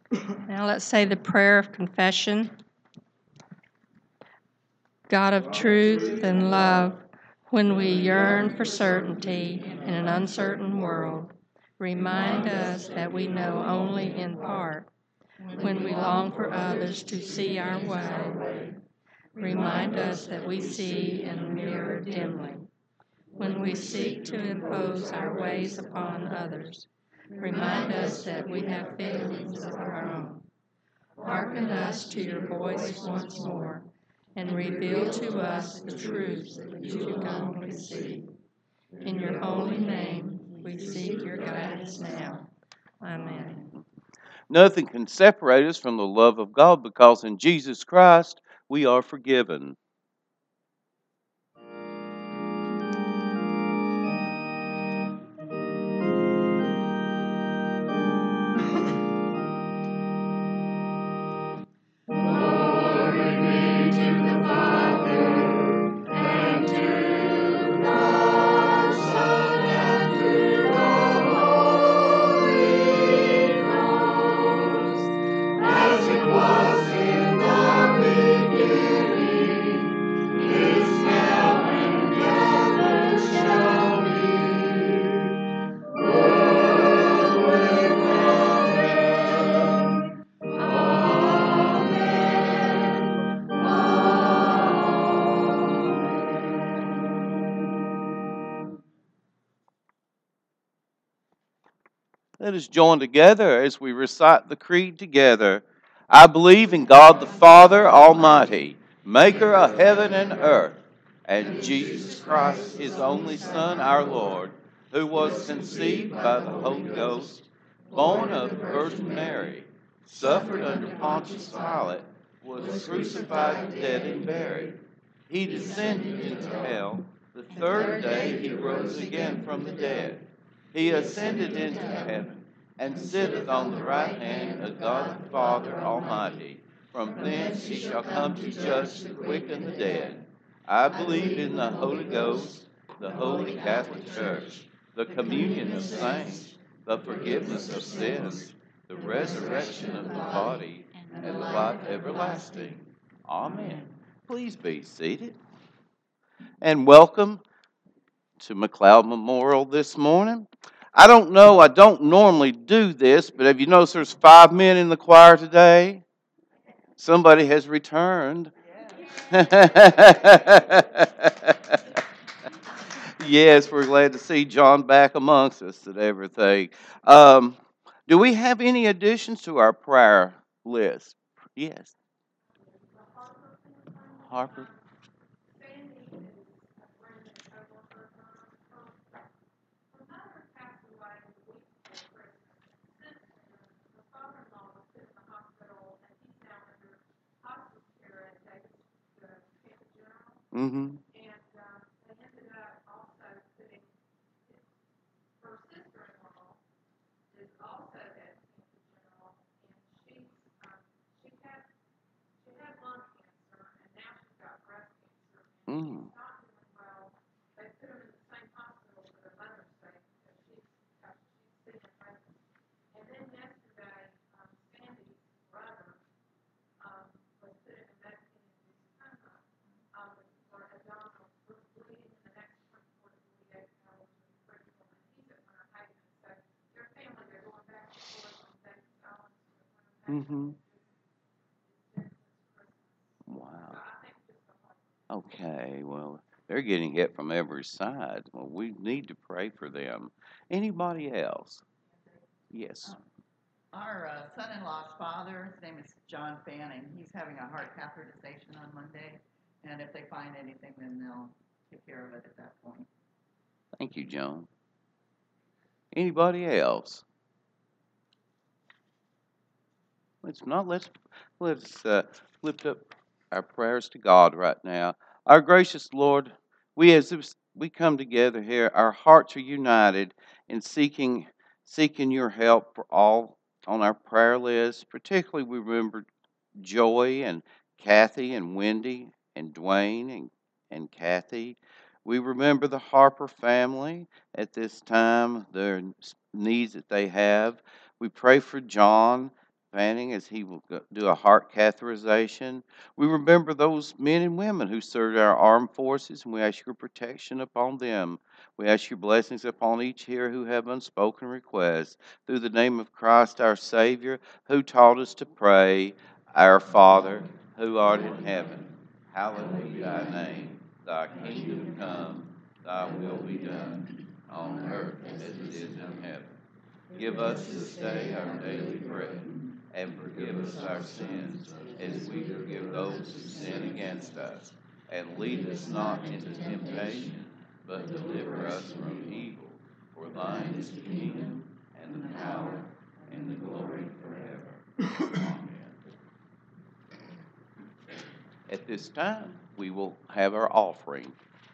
Now let's say the prayer of confession. God of truth and love, when we yearn for certainty in an uncertain world, remind us that we know only in part. When we long for others to see our way, remind us that we see in a mirror dimly. When we seek to impose our ways upon others, remind us that we have feelings of our own. Hearken us to your voice once more, and reveal to us the truths that you can only see. In your holy name, we seek your guidance now. Amen. Nothing can separate us from the love of God because in Jesus Christ we are forgiven. Let us join together as we recite the creed together. I believe in God the Father Almighty, maker of heaven and earth, and Jesus Christ, his only Son, our Lord, who was conceived by the Holy Ghost, born of the Virgin Mary, suffered under Pontius Pilate, was crucified, dead, and buried. He descended into hell. The third day he rose again from the dead. He ascended into heaven and sitteth on the right hand of God the Father Almighty. From thence he shall come to judge the quick and the dead. I believe in the Holy Ghost, the Holy Catholic Church, the communion of saints, the forgiveness of sins, the resurrection of the body, and the life everlasting. Amen. Please be seated. And welcome to McLeod Memorial this morning. I don't know, I don't normally do this, but have you noticed there's 5 men in the choir today? Somebody has returned. Yes, we're glad to see John back amongst us and everything. Um, do we have any additions to our prayer list? Yes. Harper? Mm-hmm. Mm. Mm-hmm. Wow. Okay, well, they're getting hit from every side. Well, we need to pray for them. Anybody else? Yes. Our son-in-law's father, his name is John Fanning. He's having a heart catheterization on Monday, and if they find anything, then they'll take care of it at that point. Thank you, John. Anybody else? Let's lift up our prayers to God right now. Our gracious Lord, we come together here, our hearts are united in seeking your help for all on our prayer list. Particularly, we remember Joy and Kathy and Wendy and Dwayne and Kathy. We remember the Harper family at this time, their needs that they have. We pray for John, Fanning as he will do a heart catheterization. We remember those men and women who served our armed forces, and we ask your protection upon them. We ask your blessings upon each here who have unspoken requests. Through the name of Christ our Savior, who taught us to pray, Our Father, who art in heaven, hallowed be thy name. Thy kingdom come, thy will be done, on earth as it is in heaven. Give us this day our daily bread, and forgive us our sins, as we forgive those who sin against us. And lead us not into temptation, but deliver us from evil. For thine is the kingdom, and the power, and the glory forever. Amen. At this time, we will have our offering.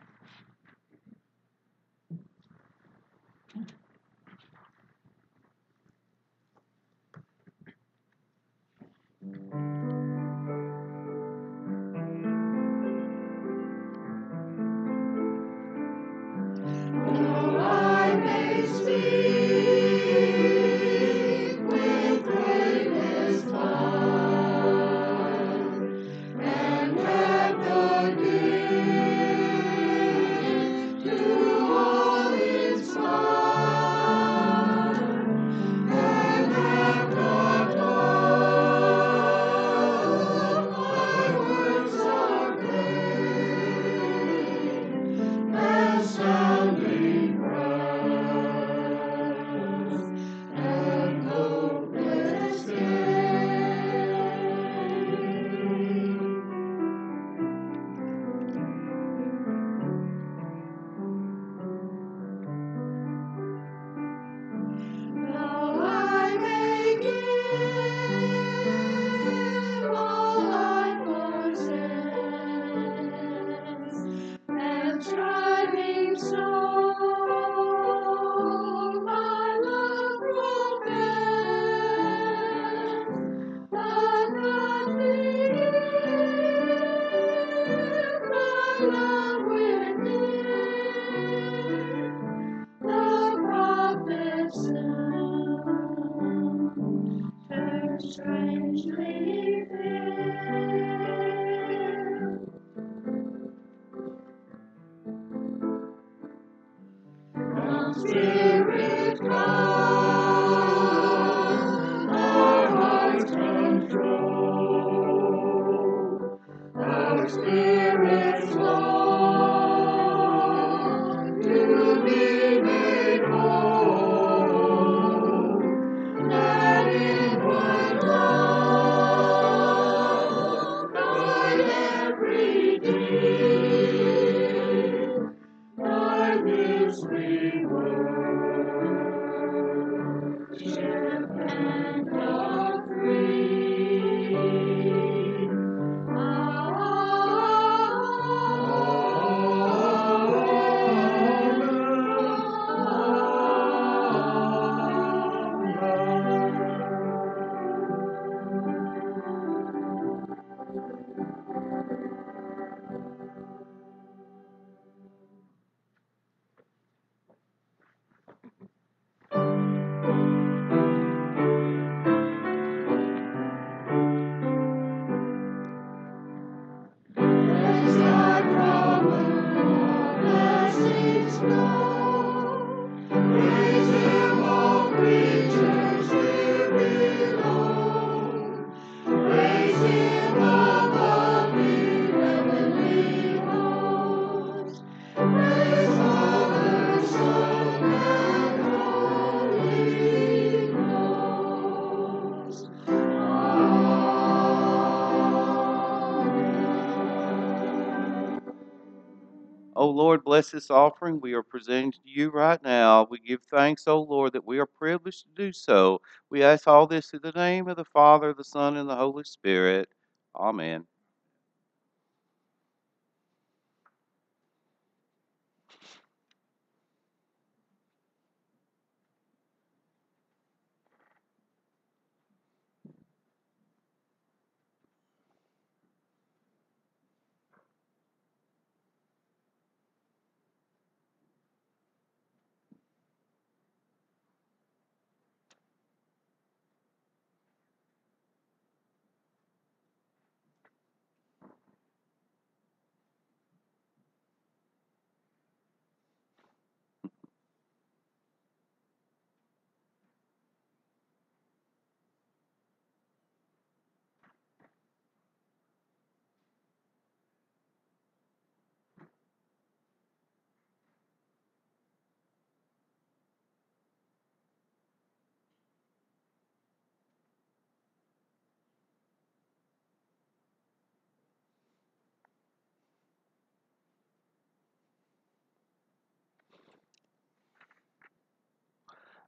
O Lord, bless this offering we are presenting to you right now. We give thanks, O Lord, that we are privileged to do so. We ask all this in the name of the Father, the Son, and the Holy Spirit. Amen.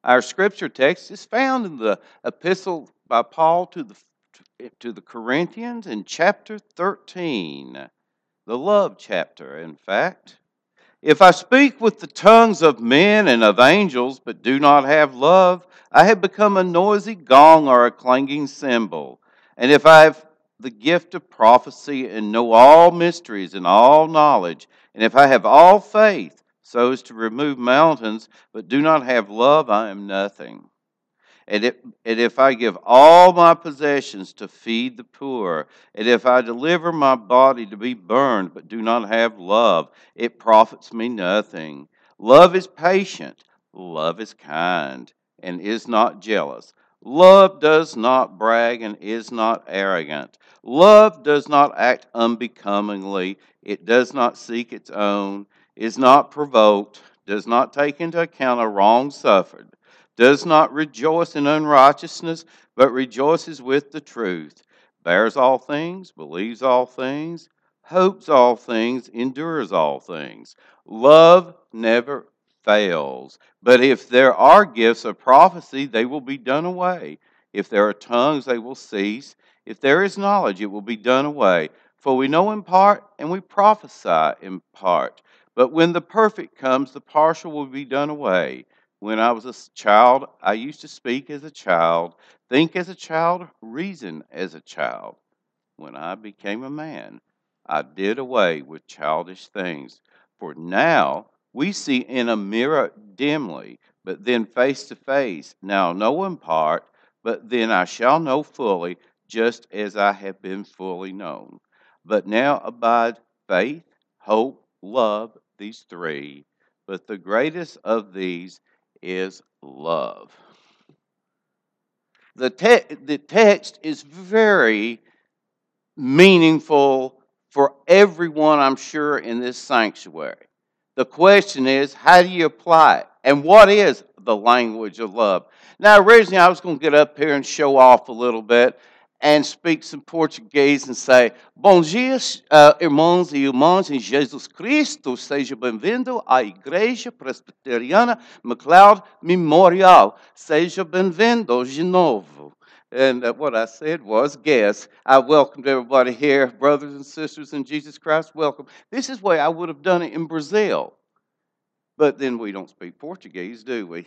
Our scripture text is found in the epistle by Paul to the Corinthians in chapter 13, the love chapter, in fact. If I speak with the tongues of men and of angels, but do not have love, I have become a noisy gong or a clanging cymbal. And if I have the gift of prophecy and know all mysteries and all knowledge, and if I have all faith so as to remove mountains, but do not have love, I am nothing. And if I give all my possessions to feed the poor, and if I deliver my body to be burned, but do not have love, it profits me nothing. Love is patient, love is kind, and is not jealous. Love does not brag and is not arrogant. Love does not act unbecomingly. It does not seek its own, is not provoked, does not take into account a wrong suffered, does not rejoice in unrighteousness, but rejoices with the truth, bears all things, believes all things, hopes all things, endures all things. Love never fails. But if there are gifts of prophecy, they will be done away. If there are tongues, they will cease. If there is knowledge, it will be done away. For we know in part, and we prophesy in part. But when the perfect comes, the partial will be done away. When I was a child, I used to speak as a child, think as a child, reason as a child. When I became a man, I did away with childish things. For now we see in a mirror dimly, but then face to face. Now know in part, but then I shall know fully, just as I have been fully known. But now abide faith, hope, love, these three. But the greatest of these is love. The text is very meaningful for everyone, I'm sure, in this sanctuary. The question is, how do you apply it? And what is the language of love? Now, originally, I was going to get up here and show off a little bit and speak some Portuguese and say, Bom dia, irmãos e irmãs em Jesus Cristo. Seja bem-vindo à Igreja Presbiteriana McLeod Memorial. Seja bem-vindo de novo. And what I said was, guess, I welcomed everybody here, brothers and sisters in Jesus Christ, welcome. This is the way I would have done it in Brazil. But then we don't speak Portuguese, do we?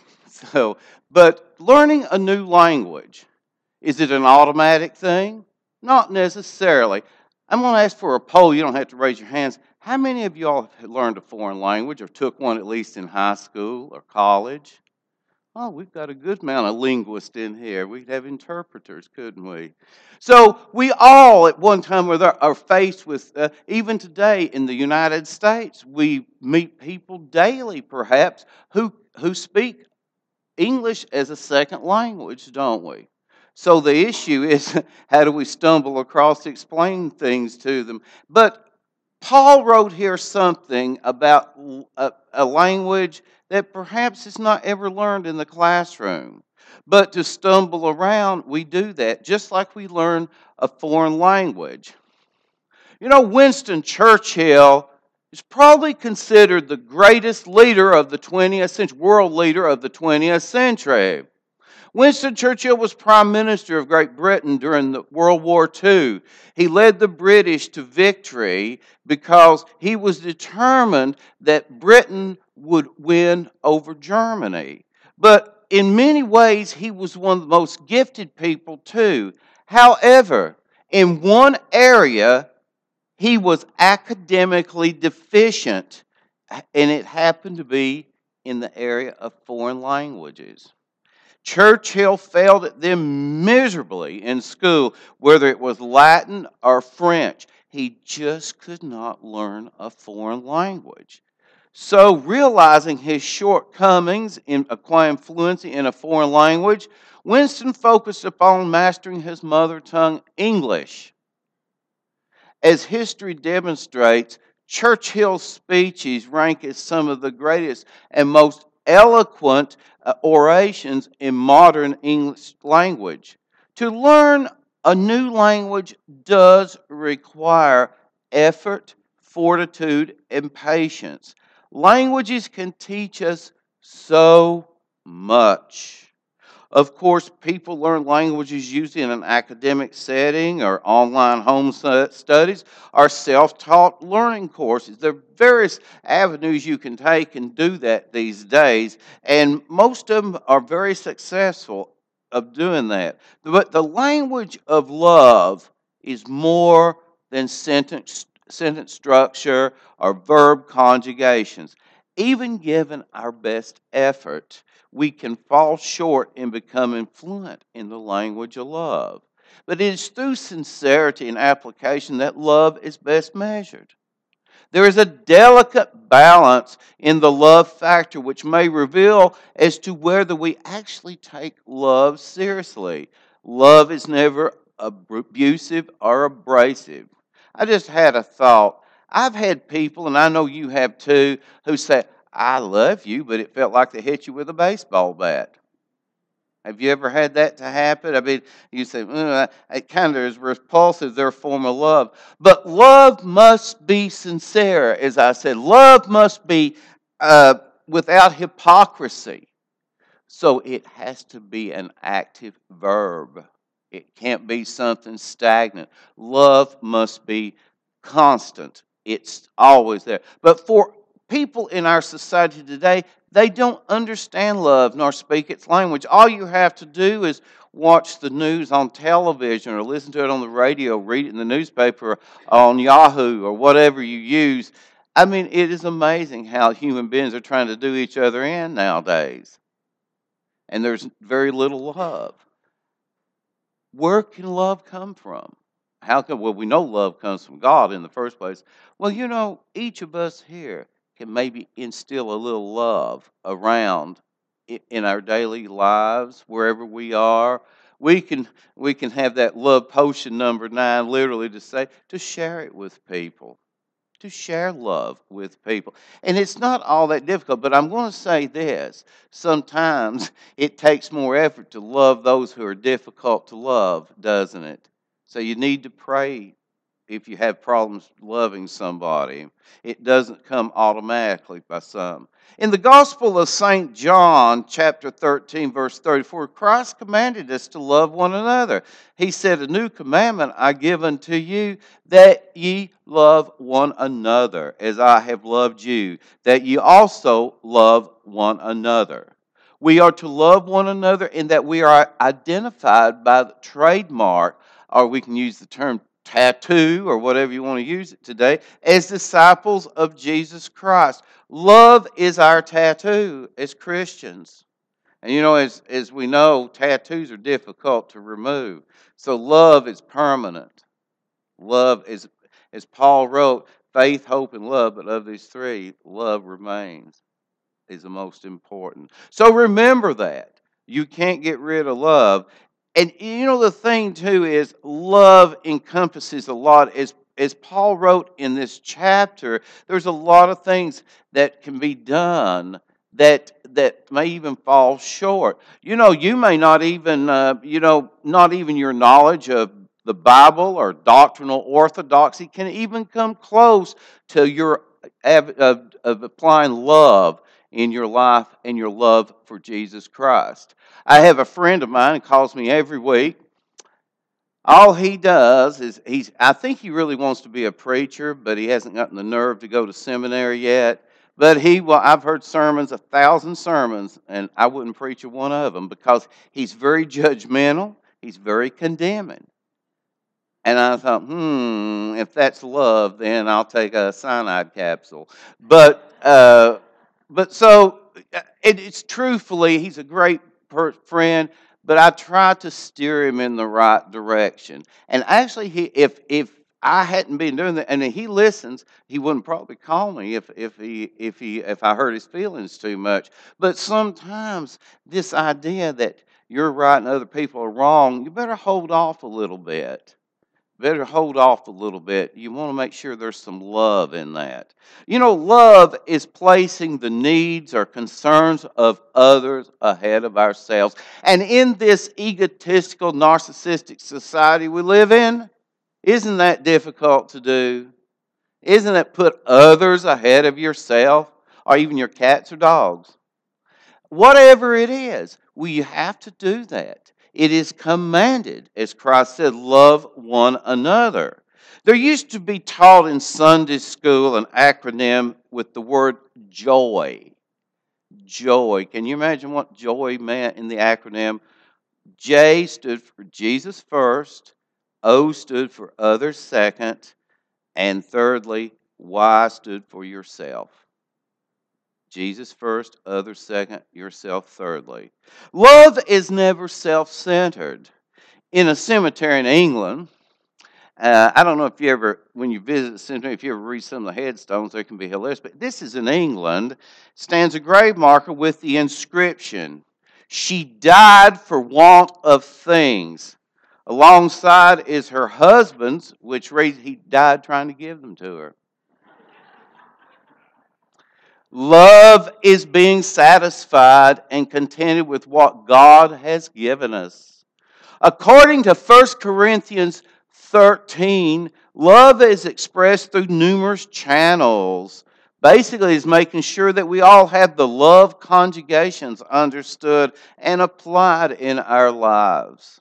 But learning a new language, is it an automatic thing? Not necessarily. I'm going to ask for a poll. You don't have to raise your hands. How many of you all have learned a foreign language or took one at least in high school or college? Oh, we've got a good amount of linguists in here. We'd have interpreters, couldn't we? So we all, at one time, are faced with, even today in the United States, we meet people daily, perhaps, who speak English as a second language, don't we? So the issue is, how do we stumble across to explain things to them? But Paul wrote here something about a language that perhaps is not ever learned in the classroom. But to stumble around, we do that, just like we learn a foreign language. You know, Winston Churchill is probably considered the greatest leader of the 20th century, world leader of the 20th century. Winston Churchill was Prime Minister of Great Britain during the World War II. He led the British to victory because he was determined that Britain would win over Germany. But in many ways, he was one of the most gifted people too. However, in one area, he was academically deficient, and it happened to be in the area of foreign languages. Churchill failed at them miserably in school, whether it was Latin or French. He just could not learn a foreign language. So, realizing his shortcomings in acquiring fluency in a foreign language, Winston focused upon mastering his mother tongue, English. As history demonstrates, Churchill's speeches rank as some of the greatest and most eloquent orations in modern English language. To learn a new language does require effort, fortitude, and patience. Languages can teach us so much. Of course, people learn languages usually in an academic setting or online home studies or self-taught learning courses. There are various avenues you can take and do that these days, and most of them are very successful of doing that. But the language of love is more than sentence structure or verb conjugations. Even given our best effort, we can fall short in becoming fluent in the language of love. But it is through sincerity and application that love is best measured. There is a delicate balance in the love factor which may reveal as to whether we actually take love seriously. Love is never abusive or abrasive. I just had a thought. I've had people, and I know you have too, who say, I love you, but it felt like they hit you with a baseball bat. Have you ever had that to happen? I mean, you say, it kind of is repulsive, their form of love. But love must be sincere, as I said. Love must be without hypocrisy. So it has to be an active verb. It can't be something stagnant. Love must be constant. It's always there. But for people in our society today, they don't understand love nor speak its language. All you have to do is watch the news on television or listen to it on the radio, read it in the newspaper, on Yahoo or whatever you use. I mean, it is amazing how human beings are trying to do each other in nowadays. And there's very little love. Where can love come from? How can, well, we know love comes from God in the first place. Well, you know, each of us here can maybe instill a little love around in our daily lives, wherever we are. We can have that love potion number 9, literally to share it with people, to share love with people. And it's not all that difficult, but I'm going to say this. Sometimes it takes more effort to love those who are difficult to love, doesn't it? So you need to pray if you have problems loving somebody. It doesn't come automatically by some. In the Gospel of St. John, chapter 13, verse 34, Christ commanded us to love one another. He said, a new commandment I give unto you, that ye love one another, as I have loved you, that ye also love one another. We are to love one another in that we are identified by the trademark, or we can use the term tattoo or whatever you want to use it today, as disciples of Jesus Christ. Love is our tattoo as Christians. And you know, as we know, tattoos are difficult to remove. So love is permanent. Love is, as Paul wrote, faith, hope, and love, but of these three, love remains, is the most important. So remember that. You can't get rid of love. And you know, the thing too is love encompasses a lot. As Paul wrote in this chapter, there's a lot of things that can be done that may even fall short. You know, you may not even, not even your knowledge of the Bible or doctrinal orthodoxy can even come close to your of applying love in your life and your love for Jesus Christ. I have a friend of mine who calls me every week. All he does is I think he really wants to be a preacher, but he hasn't gotten the nerve to go to seminary yet. But I've heard sermons, 1,000 sermons, and I wouldn't preach a one of them because he's very judgmental. He's very condemning. And I thought, if that's love, then I'll take a cyanide capsule. But so it's truthfully, he's a great friend, but I try to steer him in the right direction. And actually, if I hadn't been doing that, and he listens, he wouldn't probably call me if I hurt his feelings too much. But sometimes this idea that you're right and other people are wrong, you better hold off a little bit. Better hold off a little bit. You want to make sure there's some love in that. You know, love is placing the needs or concerns of others ahead of ourselves. And in this egotistical, narcissistic society we live in, isn't that difficult to do? Isn't it put others ahead of yourself or even your cats or dogs? Whatever it is, we have to do that. It is commanded, as Christ said, love one another. There used to be taught in Sunday school an acronym with the word joy. Joy. Can you imagine what joy meant in the acronym? J stood for Jesus first, O stood for others second, and thirdly, Y stood for yourself. Jesus first, others second, yourself thirdly. Love is never self-centered. In a cemetery in England, I don't know if you ever, when you visit the cemetery, if you ever read some of the headstones, they can be hilarious. But this is in England, stands a grave marker with the inscription, "She died for want of things." Alongside is her husband's, which reads, "He died trying to give them to her." Love is being satisfied and contented with what God has given us. According to 1 Corinthians 13, love is expressed through numerous channels. Basically, it's making sure that we all have the love conjugations understood and applied in our lives.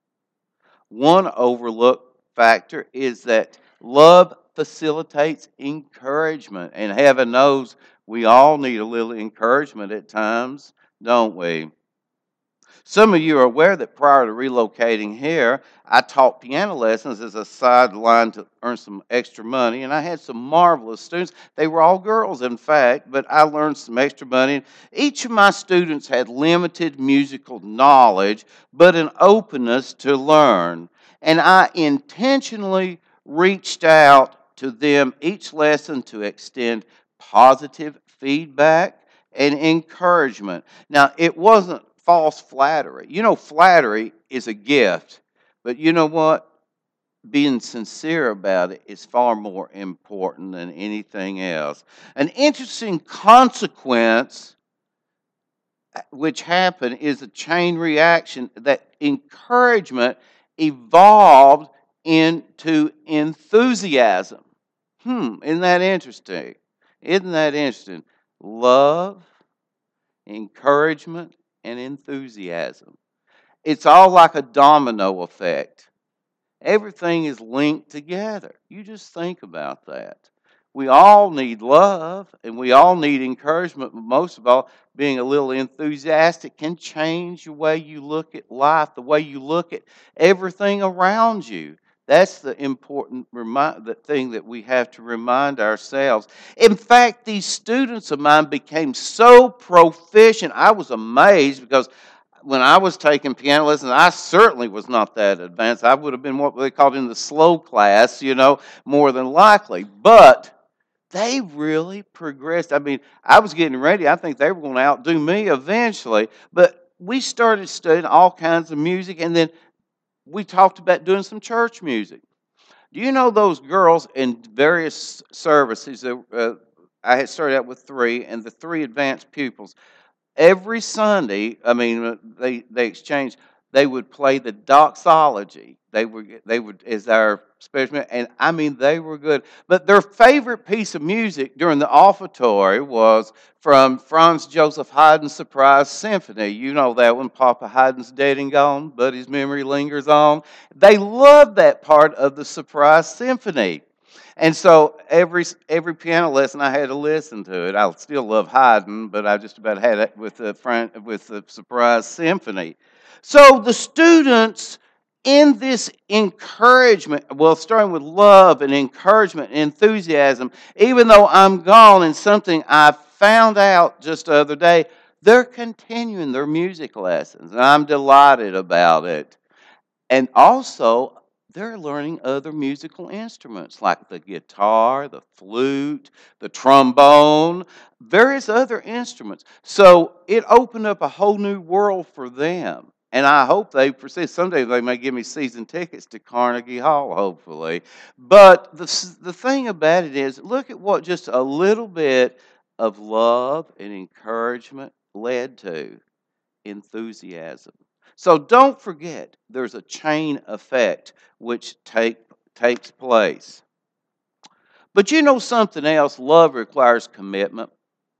One overlooked factor is that love facilitates encouragement. And heaven knows we all need a little encouragement at times, don't we? Some of you are aware that prior to relocating here, I taught piano lessons as a sideline to earn some extra money, and I had some marvelous students. They were all girls, in fact, but I learned some extra money. Each of my students had limited musical knowledge, but an openness to learn. And I intentionally reached out to them each lesson to extend positive feedback and encouragement. Now, it wasn't false flattery. You know, flattery is a gift, but you know what? Being sincere about it is far more important than anything else. An interesting consequence which happened is a chain reaction that encouragement evolved into enthusiasm. Isn't that interesting? Isn't that interesting? Love, encouragement, and enthusiasm. It's all like a domino effect. Everything is linked together. You just think about that. We all need love and we all need encouragement, but most of all, being a little enthusiastic can change the way you look at life, the way you look at everything around you. That's the important thing that we have to remind ourselves. In fact, these students of mine became so proficient. I was amazed because when I was taking piano lessons, I certainly was not that advanced. I would have been what they called in the slow class, more than likely. But they really progressed. I mean, I was getting ready. I think they were going to outdo me eventually. But we started studying all kinds of music, and then we talked about doing some church music. Do you know those girls in various services? I had started out with 3, and the 3 advanced pupils. Every Sunday, they exchanged. They would play the doxology. They would as our special, and they were good. But their favorite piece of music during the offertory was from Franz Joseph Haydn's Surprise Symphony. You know that one. Papa Haydn's dead and gone, but his memory lingers on. They loved that part of the Surprise Symphony. And so every piano lesson I had to listen to it. I still love Haydn, but I just about had it with the Surprise Symphony. So the students in this encouragement, well, starting with love and encouragement and enthusiasm, even though I'm gone and something I found out just the other day, they're continuing their music lessons, and I'm delighted about it. And also, they're learning other musical instruments like the guitar, the flute, the trombone, various other instruments. So it opened up a whole new world for them. And I hope they persist. Someday they may give me season tickets to Carnegie Hall, hopefully. But the thing about it is, look at what just a little bit of love and encouragement led to: enthusiasm. So don't forget, there's a chain effect which takes place. But you know something else? Love requires commitment.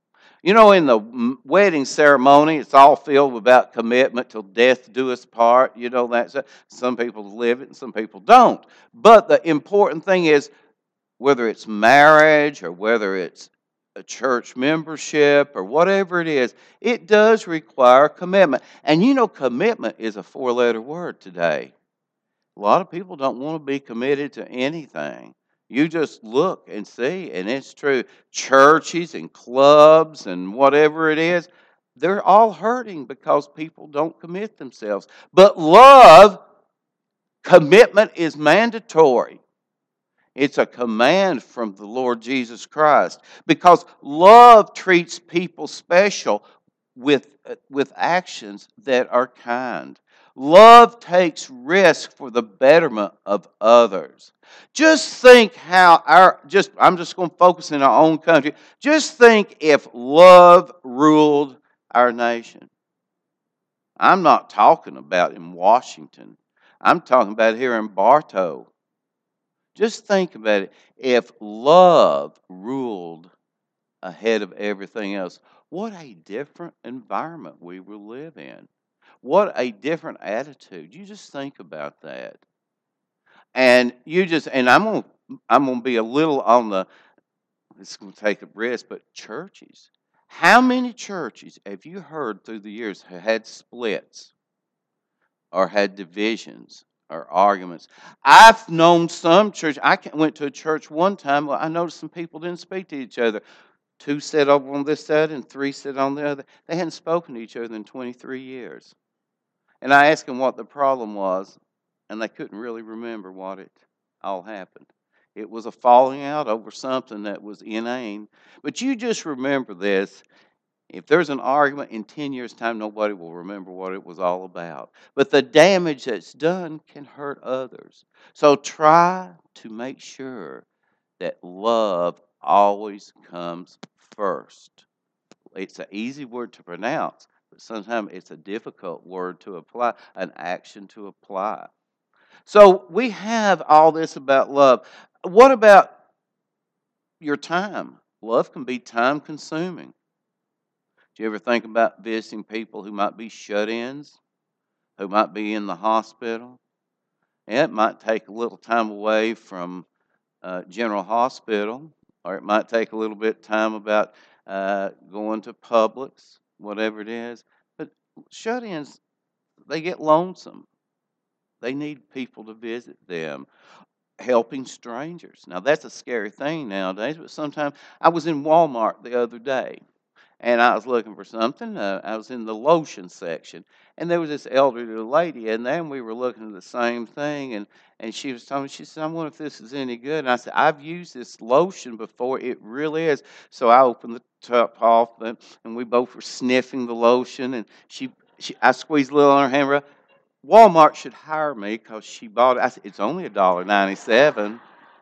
You know, in the wedding ceremony, it's all filled about commitment till death do us part. You know that. Some people live it and some people don't. But the important thing is, whether it's marriage or whether it's a church membership or whatever it is, it does require commitment. And you know, commitment is a 4-letter word today. A lot of people don't want to be committed to anything. You just look and see, and it's true. Churches and clubs and whatever it is, they're all hurting because people don't commit themselves. But love, commitment is mandatory. It's a command from the Lord Jesus Christ because love treats people special with actions that are kind. Love takes risk for the betterment of others. Just think how I'm just going to focus in our own country. Just think if love ruled our nation. I'm not talking about in Washington. I'm talking about here in Bartow. Just think about it. If love ruled ahead of everything else, what a different environment we will live in. What a different attitude. You just think about that. And I'm gonna be a little on the, it's gonna take a risk, but churches. How many churches have you heard through the years have had splits or had divisions or arguments? I've known some church. Went to a church one time. Well, I noticed some people didn't speak to each other. 2 sat over on this side and 3 sat on the other. They hadn't spoken to each other in 23 years. And I asked them what the problem was, and they couldn't really remember what it all happened. It was a falling out over something that was inane. But you just remember this. If there's an argument in 10 years' time, nobody will remember what it was all about. But the damage that's done can hurt others. So try to make sure that love always comes first. It's an easy word to pronounce, but sometimes it's a difficult word to apply, an action to apply. So we have all this about love. What about your time? Love can be time consuming. Do you ever think about visiting people who might be shut-ins, who might be in the hospital? And it might take a little time away from General Hospital, or it might take a little bit of time about going to Publix, whatever it is. But shut-ins, they get lonesome. They need people to visit them. Helping strangers. Now, that's a scary thing nowadays, but sometimes I was in Walmart the other day, and I was looking for something. I was in the lotion section, and there was this elderly lady in there, and we were looking at the same thing, and she was telling me, she said, I wonder if this is any good. And I said, I've used this lotion before. It really is. So I opened the top off, and we both were sniffing the lotion, and I squeezed a little on her hand. Walmart should hire me because she bought it. I said, it's only $1.97.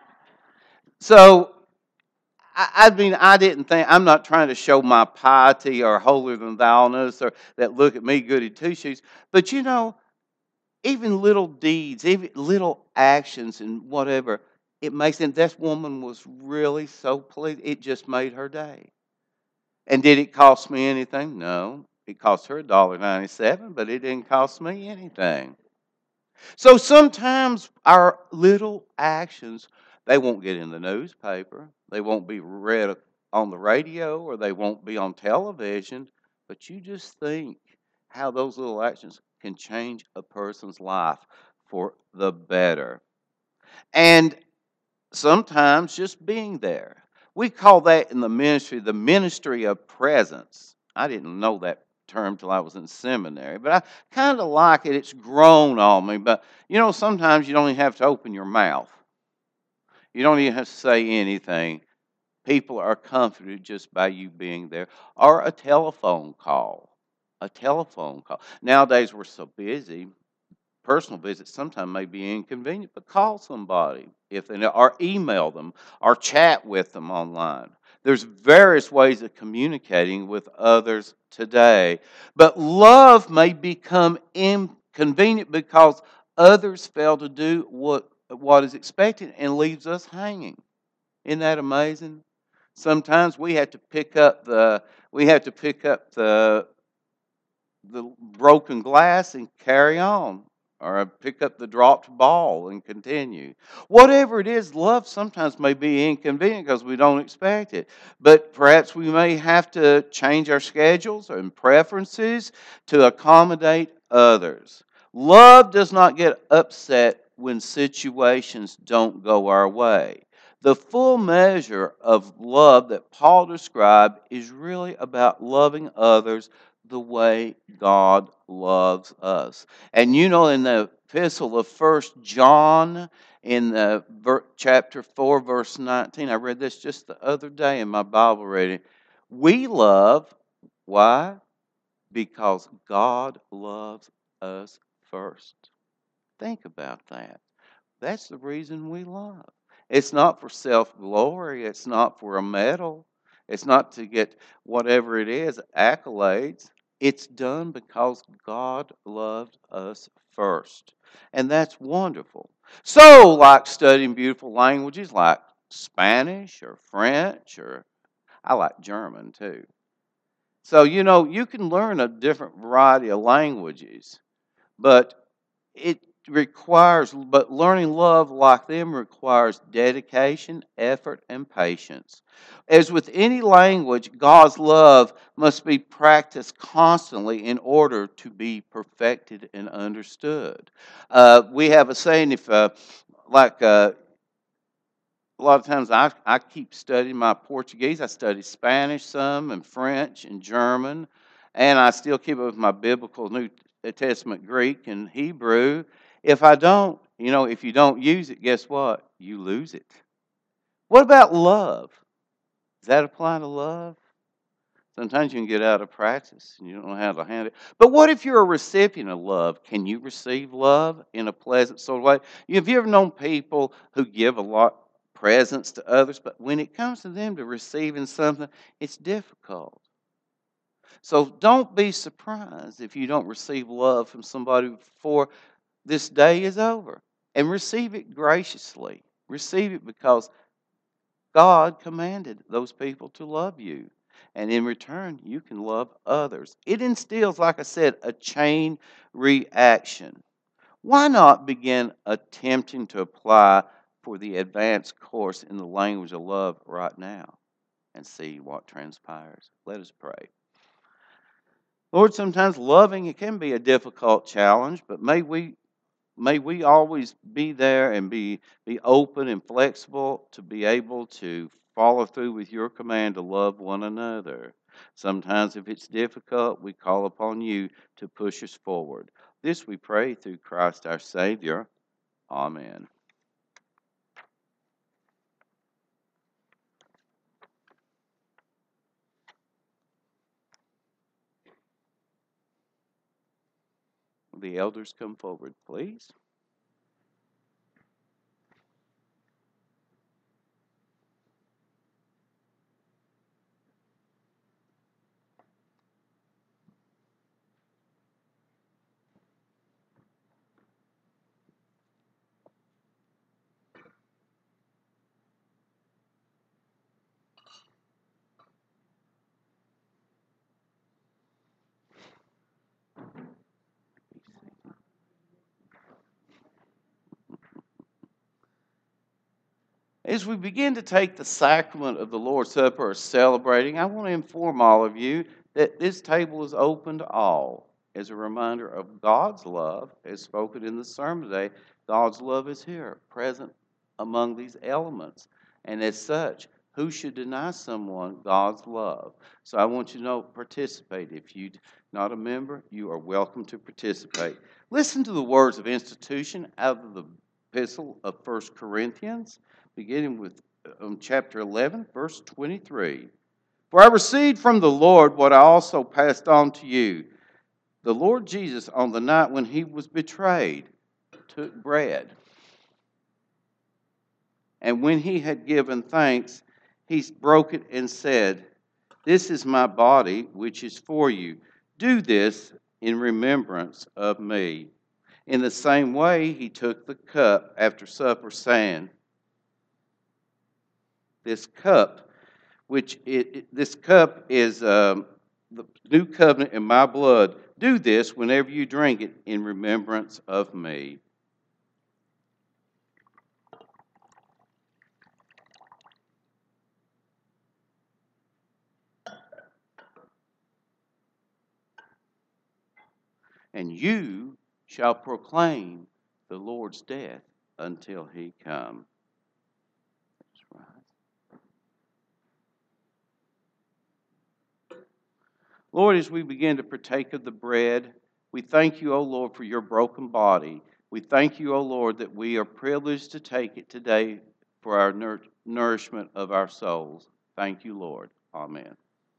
So, I mean, I didn't think, I'm not trying to show my piety or holier than thou-ness or that look at me, goody two-shoes. But you know, even little deeds, even little actions and whatever, it makes sense. This woman was really so pleased. It just made her day. And did it cost me anything? No. It cost her $1.97, but it didn't cost me anything. So sometimes our little actions, they won't get in the newspaper. They won't be read on the radio or they won't be on television. But you just think how those little actions can change a person's life for the better. And sometimes just being there. We call that in the ministry of presence. I didn't know that term till I was in seminary, but I kind of like it. It's grown on me. But you know, sometimes you don't even have to open your mouth. You don't even have to say anything. People are comforted just by you being there. Or a telephone call. A telephone call. Nowadays we're so busy. Personal visits sometimes may be inconvenient, but call somebody if they know, or email them, or chat with them online. There's various ways of communicating with others today. But love may become inconvenient because others fail to do what is expected and leaves us hanging. Isn't that amazing? Sometimes we have to pick up We have to pick up the broken glass and carry on, or pick up the dropped ball and continue. Whatever it is, love sometimes may be inconvenient because we don't expect it. But perhaps we may have to change our schedules and preferences to accommodate others. Love does not get upset when situations don't go our way. The full measure of love that Paul described is really about loving others the way God loves us. And you know, in the epistle of 1 John, in the chapter 4, verse 19, I read this just the other day in my Bible reading. We love, why? Because God loves us first. Think about that. That's the reason we love. It's not for self-glory. It's not for a medal. It's not to get whatever it is, accolades. It's done because God loved us first. And that's wonderful. So, like studying beautiful languages like Spanish or French, or I like German too. So, you can learn a different variety of languages, but learning love like them requires dedication, effort, and patience. As with any language, God's love must be practiced constantly in order to be perfected and understood. We have a saying, a lot of times I keep studying my Portuguese. I study Spanish some, and French and German, and I still keep up with my biblical New Testament Greek and Hebrew. If you don't use it, guess what? You lose it. What about love? Does that apply to love? Sometimes you can get out of practice and you don't know how to handle it. But what if you're a recipient of love? Can you receive love in a pleasant sort of way? Have you ever known people who give a lot presents to others, but when it comes to them to receiving something, it's difficult. So don't be surprised if you don't receive love from somebody before this day is over. And receive it graciously. Receive it because God commanded those people to love you. And in return, you can love others. It instills, like I said, a chain reaction. Why not begin attempting to apply for the advanced course in the language of love right now and see what transpires? Let us pray. Lord, sometimes loving, it can be a difficult challenge, but may we always be there and be open and flexible to be able to follow through with your command to love one another. Sometimes if it's difficult, we call upon you to push us forward. This we pray through Christ our Savior. Amen. Will the elders come forward, please? As we begin to take the sacrament of the Lord's Supper or celebrating, I want to inform all of you that this table is open to all. As a reminder of God's love, as spoken in the sermon today, God's love is here, present among these elements. And as such, who should deny someone God's love? So I want you to know, participate. If you're not a member, you are welcome to participate. Listen to the words of institution out of the epistle of 1 Corinthians, beginning with chapter 11, verse 23. For I received from the Lord what I also passed on to you. The Lord Jesus, on the night when he was betrayed, took bread. And when he had given thanks, he broke it and said, "This is my body, which is for you. Do this in remembrance of me." In the same way, he took the cup after supper, saying, "This cup this cup is the new covenant in my blood. Do this whenever you drink it in remembrance of me. And you shall proclaim the Lord's death until he come. That's right. Lord, as we begin to partake of the bread, we thank you, O Lord, for your broken body. We thank you, O Lord, that we are privileged to take it today for our nourishment of our souls. Thank you, Lord. Amen.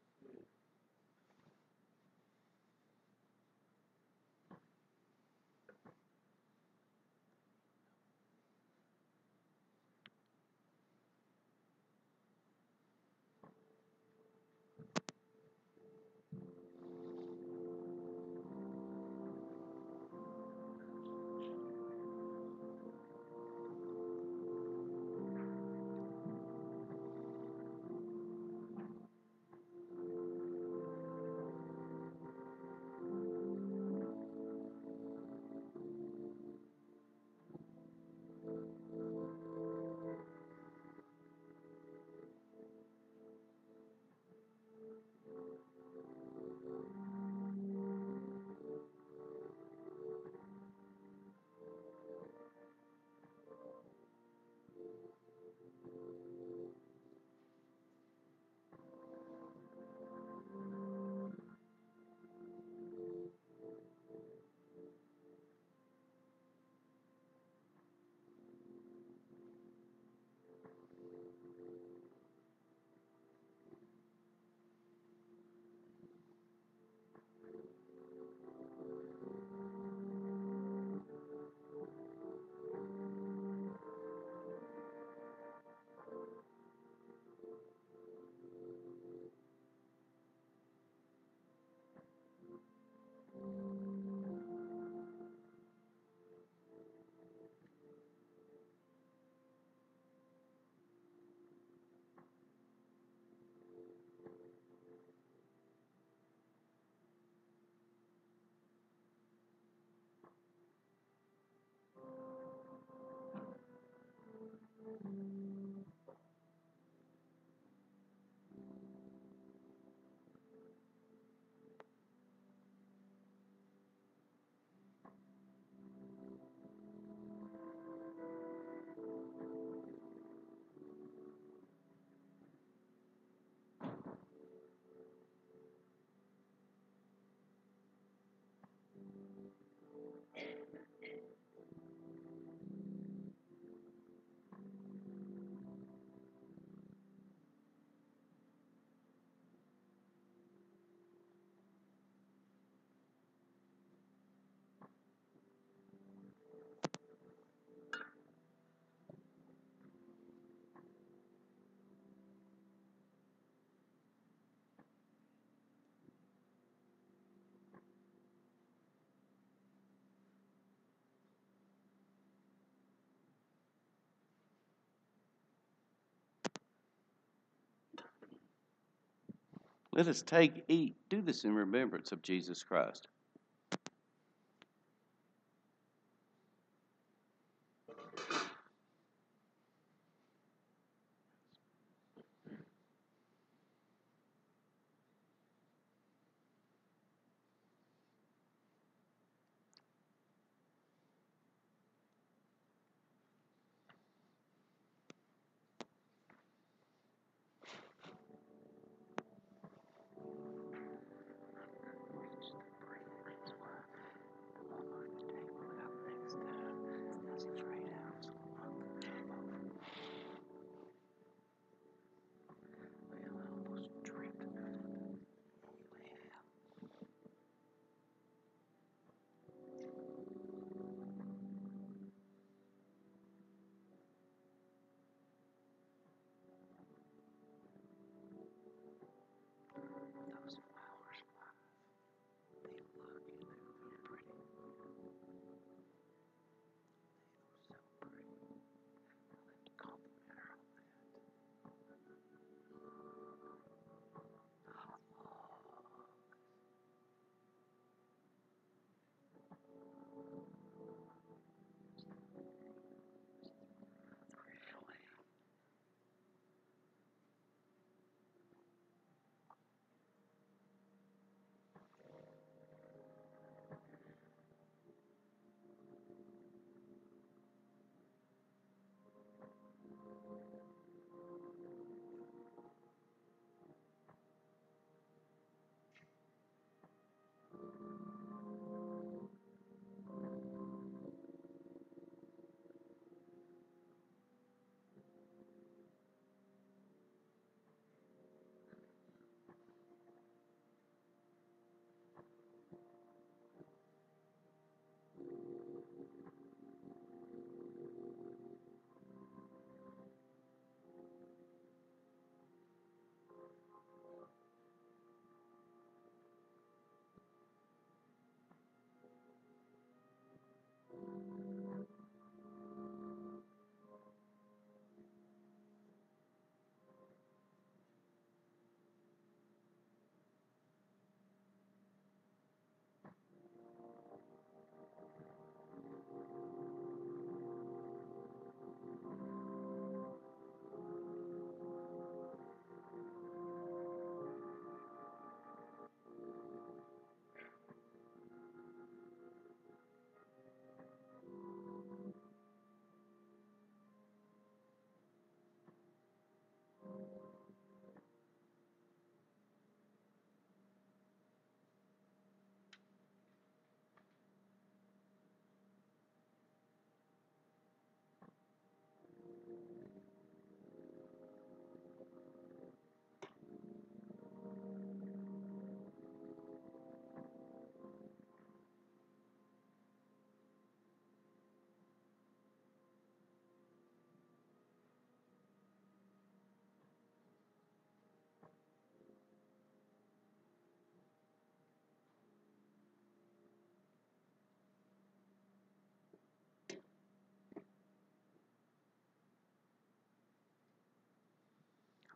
Let us take, eat, do this in remembrance of Jesus Christ.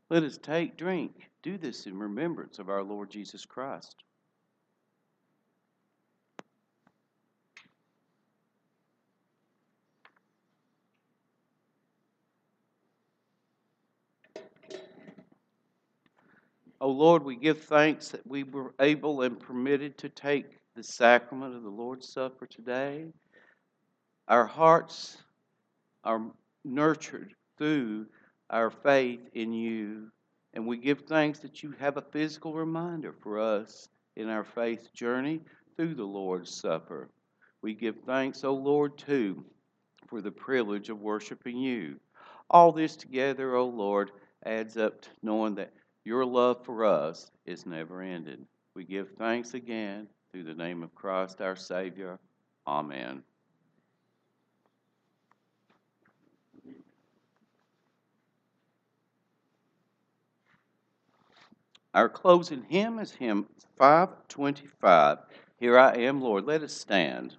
Let us take, drink, do this in remembrance of our Lord Jesus Christ. O Lord, we give thanks that we were able and permitted to take the sacrament of the Lord's Supper today. Our hearts are nurtured through our faith in you, and we give thanks that you have a physical reminder for us in our faith journey through the Lord's Supper. We give thanks, O Lord, too, for the privilege of worshiping you. All this together, O Lord, adds up to knowing that your love for us is never ended. We give thanks again through the name of Christ our Savior. Amen. Our closing hymn is hymn 525. Here I am, Lord. Let us stand.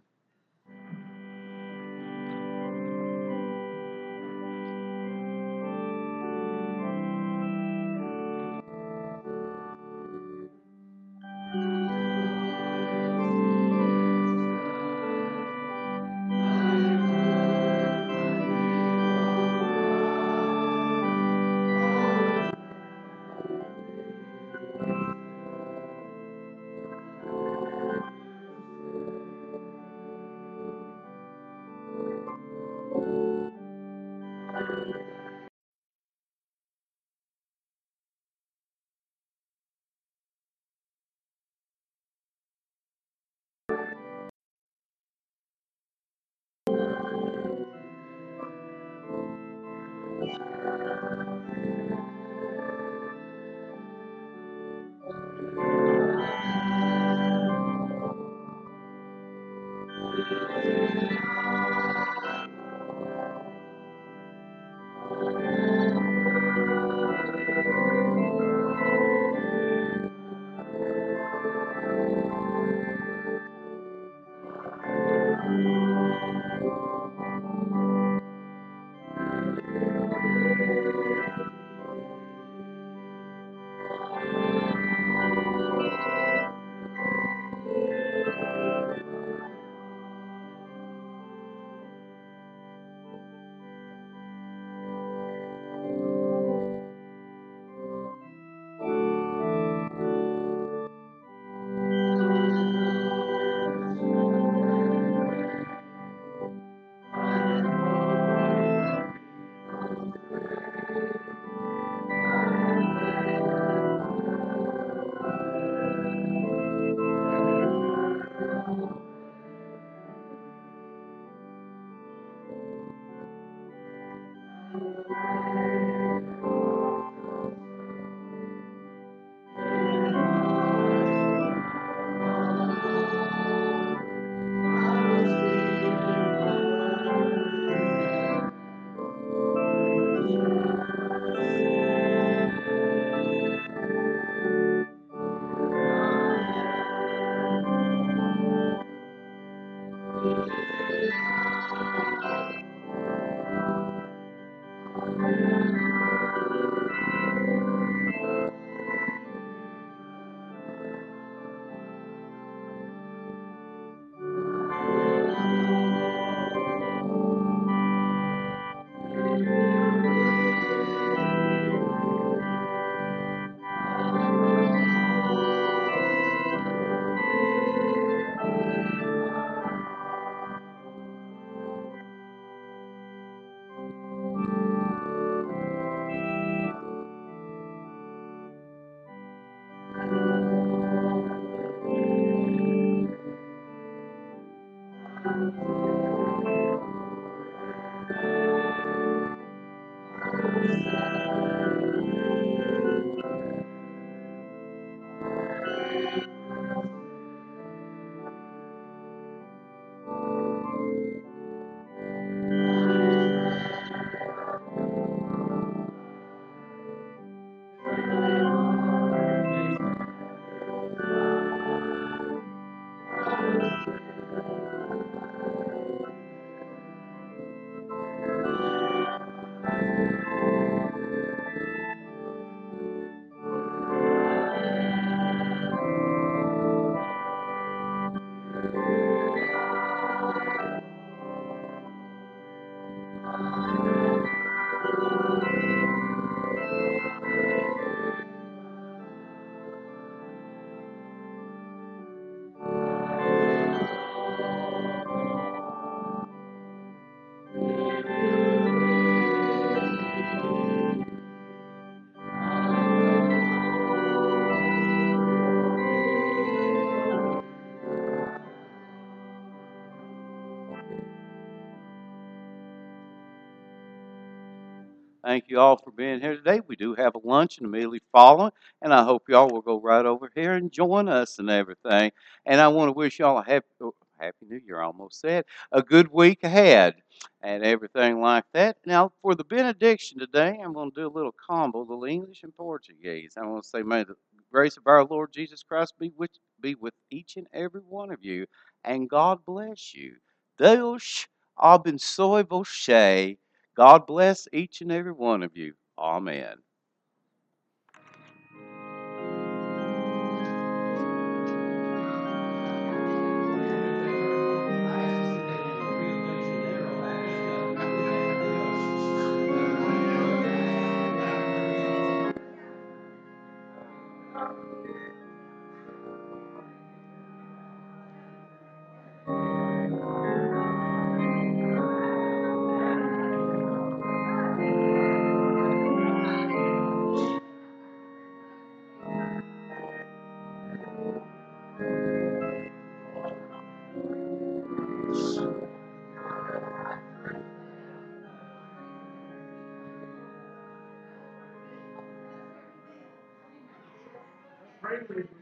Thank you all for being here today. We do have a luncheon immediately following, and I hope y'all will go right over here and join us and everything. And I want to wish y'all a happy New Year, I almost said, a good week ahead and everything like that. Now, for the benediction today, I'm going to do a little combo, a little English and Portuguese. I'm going to say, may the grace of our Lord Jesus Christ be with each and every one of you, and God bless you. Deus abençoe você. God bless each and every one of you. Amen. Greatly